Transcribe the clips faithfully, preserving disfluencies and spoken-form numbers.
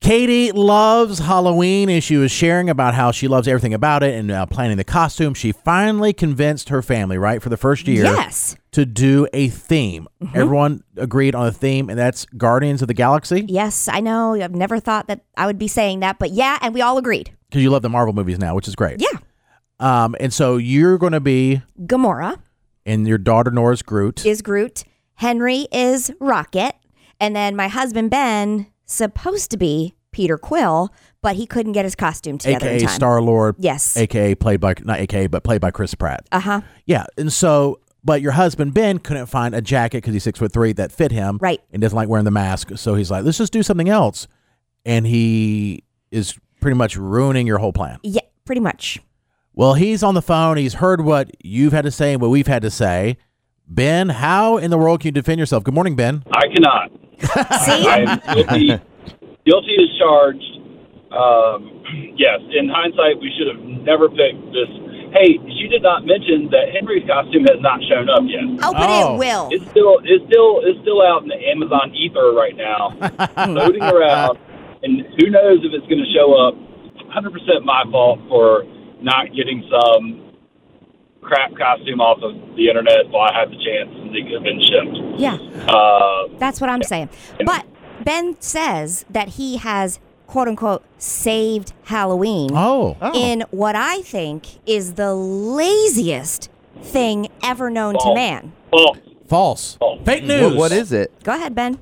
Katie loves Halloween, and she was sharing about how she loves everything about it and uh, planning the costume. She finally convinced her family, right, for the first year, yes. to do a theme. Mm-hmm. Everyone agreed on a theme, and that's Guardians of the Galaxy. Yes, I know. I've never thought that I would be saying that, but yeah, and we all agreed. Because you love the Marvel movies now, which is great. Yeah. Um, and so you're going to be Gamora. And your daughter Nora's Groot. Is Groot. Henry is Rocket. And then my husband Ben, supposed to be Peter Quill, but he couldn't get his costume together A K A in time. Star-Lord. Yes. A K A played by, not A K A, but played by Chris Pratt. Uh-huh. Yeah. And so, but your husband Ben couldn't find a jacket because he's six foot three that fit him. Right. And doesn't like wearing the mask. So he's like, let's just do something else. And he is pretty much ruining your whole plan. Yeah, pretty much. Well, he's on the phone. He's heard what you've had to say and what we've had to say. Ben, how in the world can you defend yourself? Good morning, Ben. I cannot. See? I am guilty, guilty as charged. Um, yes, in hindsight, we should have never picked this. Hey, she did not mention that Henry's costume has not shown up yet. Oh, but Oh. it will. It's still, it's still, it's still out in the Amazon ether right now, floating around, and who knows if it's going to show up. one hundred percent my fault for not getting some crap costume off of the internet while I had the chance and it could have been shipped. Yeah. Uh, That's what I'm saying. But Ben says that he has, quote unquote, saved Halloween Oh. in what I think is the laziest thing ever known to False. man. False. False. False. Fake news. What, what is it? Go ahead, Ben.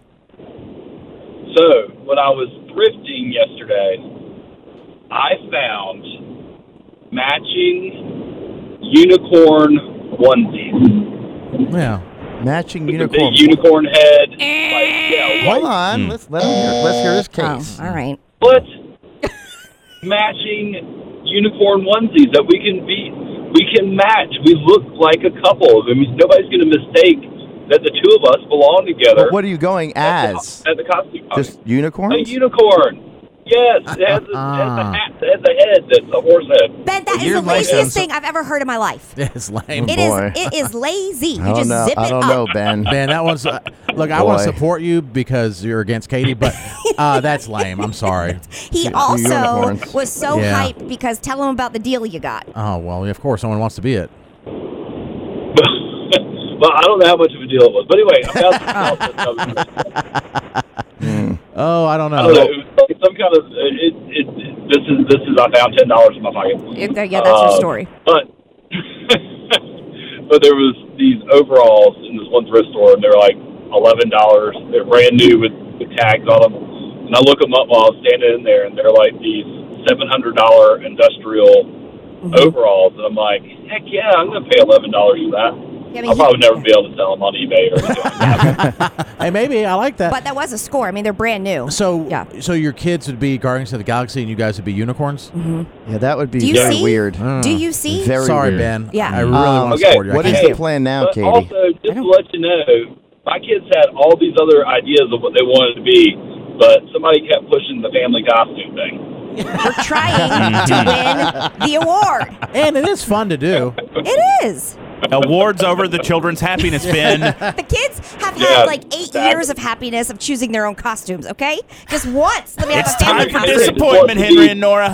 So, when I was thrifting yesterday, I found matching unicorn onesies. Yeah. Matching With unicorn. the big unicorn head. Like, yeah, Hold white. on. Hmm. Let's let him hear. Let's hear his case. Oh, all right. But matching unicorn onesies that we can be, we can match. We look like a couple. I mean, nobody's going to mistake that the two of us belong together. But what are you going at as? the, at the costume party. Just unicorns? A unicorn. Yes, it has, a, it has a hat. It has a head that's a horse head. Ben, that is You're the laziest licensed. thing I've ever heard in my life. It's lame. It boy. is. It is lazy. You I don't just know. zip I it don't up. know, Ben. Ben, that one's uh, look. I want to Boy. support you because you're against Katie, but uh, that's lame. I'm sorry. He also unicorns. was so Yeah. hyped because tell him about the deal you got. Oh well, of course, someone wants to be it. Well, I don't know how much of a deal it was. But anyway, I'm about to Oh, I don't know. I don't know. It was like some kind of it, it, this is this is I found ten dollars in my pocket. Yeah, yeah, that's your Uh, story. But but there was these overalls in this one thrift store, and they're like eleven dollars. They're brand new with, with tags on them. And I look them up while I was standing in there, and they're like these seven hundred dollar industrial Mm-hmm. overalls, and I'm like, heck yeah, I'm gonna pay eleven dollars for that. Yeah, I mean, I'll he- probably never be able to sell them on eBay or anything like that. Hey, maybe I like that. But that was a score. I mean, they're brand new. so, Yeah. so your kids would be Guardians of the Galaxy, and you guys would be unicorns. Yeah, that would be Do you very see? weird. Do you see? Very Sorry, weird. Ben. Yeah. I really Um, want to okay, support you. I What is can't- the plan now, But Katie? also, just to let you know, my kids had all these other ideas of what they wanted to be, but somebody kept pushing the family costume thing. We're trying to win the award. and it is fun to do. It is. Awards over the children's happiness bin. The kids have Yeah, had like eight exactly. years of happiness of choosing their own costumes, okay? Just once. Let me have It's a family time for costume. disappointment, Henry and Nora.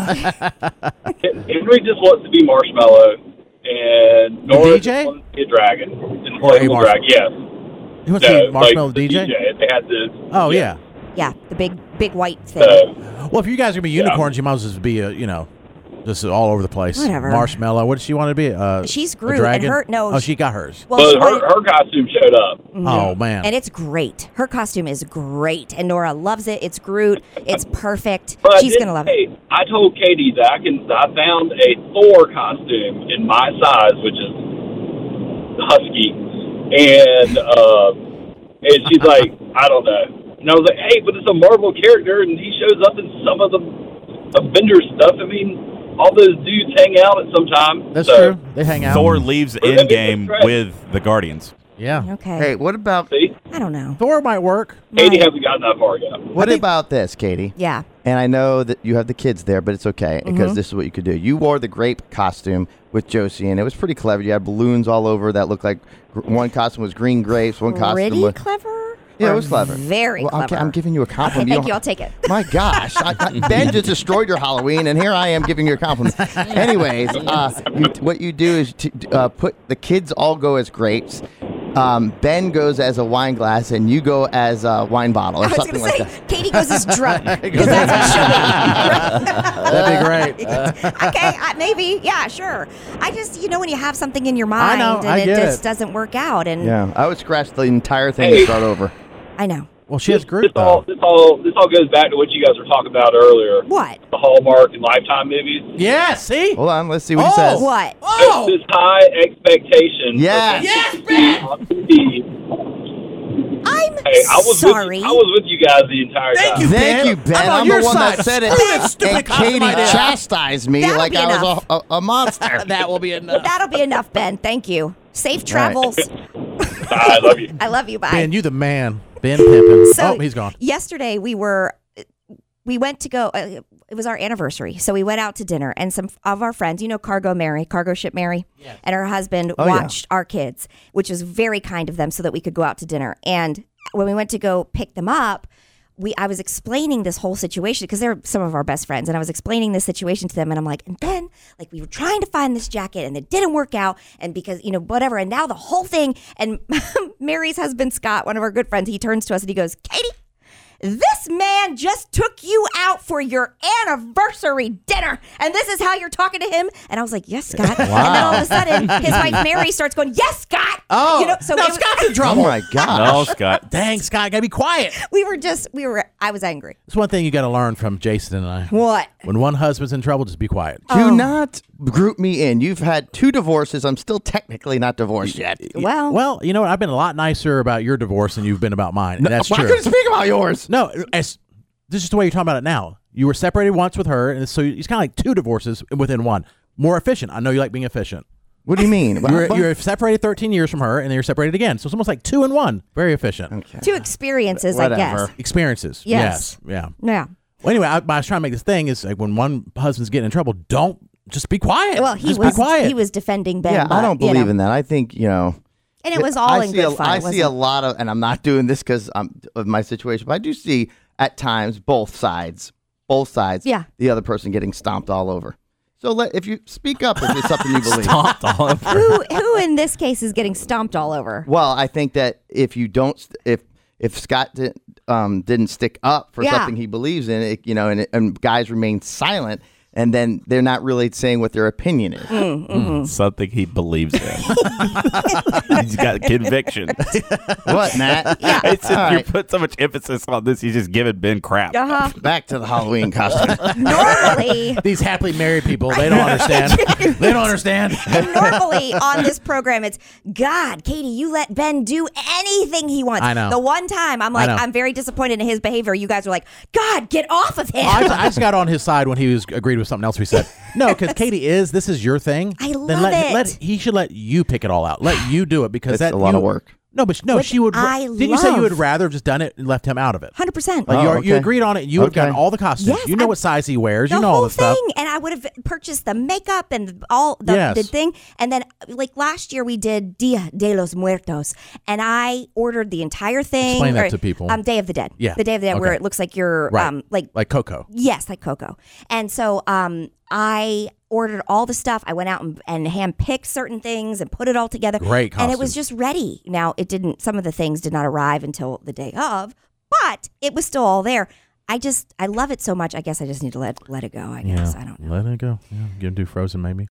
Henry just wants to be Marshmallow, and Nora D J? just wants to be a dragon. An Or a inflatable marsh- dragon, yes. You want to No, see Marshmallow like the D J? They had to. Oh yeah. Yeah, the big, big white thing. So, Well, if you guys are gonna be unicorns, you might as well just be a, you know, just all over the place. Whatever. Marshmallow. What does she want to be? Uh, She's a Groot, and dragon? her- no, Oh, she- she got hers. well, but she her, wanted- her costume showed up. Oh man. and it's great. Her costume is great, and Nora loves it. It's Groot. It's perfect. But I She's did gonna love say- it. I told Katie that I can. I found a Thor costume in my size, which is husky, and uh, and she's like, I don't know. And I was like, hey, but it's a Marvel character, and he shows up in some of the Avengers stuff. I mean, all those dudes hang out at some time. That's so, true. They hang out. Thor leaves Well, that Endgame makes it with the Guardians. Yeah. Okay. Hey, what about See, I don't know. Thor might work. Katie Right. hasn't gotten that far yet. what about this, Katie? Yeah. And I know that you have the kids there, but it's okay because Mhm. this is what you could do. You wore the grape costume with Josie, and it was pretty clever. You had balloons all over that looked like gr- one costume was green grapes, one costume Pretty was clever. Yeah, it Or was clever. Very Well, I'm, clever. I'm giving you a Okay, compliment. thank don't- you. I'll take it. My gosh, I, I, Ben just destroyed your Halloween, and here I am giving you a compliment. Anyways, uh, you, what you do is to, uh, put the kids all go as grapes. Um, Ben goes as a wine glass, and you go as a wine bottle, or I was something going to like say, that. Katie goes as drunk. Because that's what she'll be. That'd be great. Okay, I, maybe. Yeah, sure. I just, you know, when you have something in your mind know, and I it get just it. doesn't work out. And Yeah, I would scratch the entire thing Hey. and start over. I know. Well, she has This, group this all though. this all this all goes back to what you guys were talking about earlier. What? The Hallmark and Lifetime movies. Yeah, see? Hold on, let's see what Oh. he says. What? Oh! This high expectation. for Yes. Yes, things to be on T V. I'm Hey, I was sorry. With you, I was with you guys the entire Thank time. you, Thank Ben. you, Ben. I'm on I'm, your the one side. that said it. Screw that stupid and costume Katie idea. chastised me That'll like be I was enough. a, a, a monster. That will be enough. That'll be enough, Ben. Thank you. Safe travels. I love you. I love you. Bye. Ben, you the man. Ben Pippin. So oh, he's gone. Yesterday we were, we went to go. Uh, it was our anniversary, so we went out to dinner, and some of our friends, you know, Cargo Mary, Cargo Ship Mary, and her husband Oh, yeah. watched our kids, which was very kind of them, so that we could go out to dinner. And when we went to go pick them up, we I was explaining this whole situation because they're some of our best friends, and I was explaining this situation to them, and I'm like, and then like we were trying to find this jacket, and it didn't work out, and because you know whatever, and now the whole thing, and Mary's husband Scott, one of our good friends, he turns to us and he goes, Katie, this man just took you out for your anniversary dinner, and this is how you're talking to him. And I was like, yes, Scott. And then all of a sudden, his wife Mary starts going, yes, Scott. Oh, you know, so no, it was- Scott's in Oh trouble. my gosh. No, Scott. Dang, Scott, gotta be quiet. we were just, we were, I was angry. That's one thing you got to learn from Jason and I. What? When one husband's in trouble, just be quiet. Do not group me in. You've had two divorces. I'm still technically not divorced yet. Well, Well, you know what? I've been a lot nicer about your divorce than you've been about mine. And that's Well, I true. couldn't speak about yours. No, as, this is just the way you're talking about it now. You were separated once with her, and so it's kind of like two divorces within one. More efficient. I know you like being efficient. What do you mean? You were, you were separated thirteen years from her, and then you're separated again. So it's almost like two in one. Very efficient. Okay. two experiences, I Whatever. guess. Experiences. Yes. Yeah. Yeah. Well, anyway, I, I was trying to make this thing is like when one husband's getting in trouble, don't just be quiet. Well, he just was, be quiet. he was defending Ben. Yeah, but, I don't you believe know. in that. I think, you know. And it was all I in see good a, fun. I it see a wasn't- lot of, and I'm not doing this because of my situation, but I do see at times both sides, both sides, Yeah. the other person getting stomped all over. So let, if you speak up if it's something you believe. Stomped all over. who, who in this case is getting stomped all over? Well, I think that if you don't, st- if if Scott didn't um, didn't stick up for Yeah. something he believes in, it, you know, and, and guys remain silent, and then they're not really saying what their opinion is. Mm. Something he believes in. He's got conviction. What, Matt? It's All you right. put so much emphasis on this. He's just giving Ben crap. Uh-huh. Back to the Halloween costume. Normally, These happily married people, they don't understand. They don't understand. and normally on this program, it's God, Katie, you let Ben do anything he wants. I know. The one time I'm like, know. I'm very disappointed in his behavior. You guys are like, God, get off of him. I, I just got on his side when he was agreed with something else we said. No, because Katie is, this is your thing. I then love let, it. Let, he should let you pick it all out. Let you do it because It's that a lot you- of work. No, but no, Which she would. I didn't you say you love. would rather have just done it and left him out of it? one hundred percent. Like you, Oh, are- you okay. agreed on it. You would have Okay. gotten all the costumes. Yes, you know I- what size he wears. The You know whole all the thing, stuff. and I would have purchased the makeup and all the, Yes. the thing. And then, like last year, we did Dia de los Muertos, and I ordered the entire thing. Explain that or, to people. Um, Day of the Dead. Yeah. the Day of the Dead, where Okay. it looks like you're Right. um like Like Coco. yes, like Coco. And so, um, I ordered all the stuff. I went out and, and hand-picked certain things and put it all together. Great And it was costumes. just ready. Now, it didn't. Some of the things did not arrive until the day of, but it was still all there. I just, I love it so much. I guess I just need to let let it go. I guess I don't know. Let it go. Yeah, you can do Frozen maybe.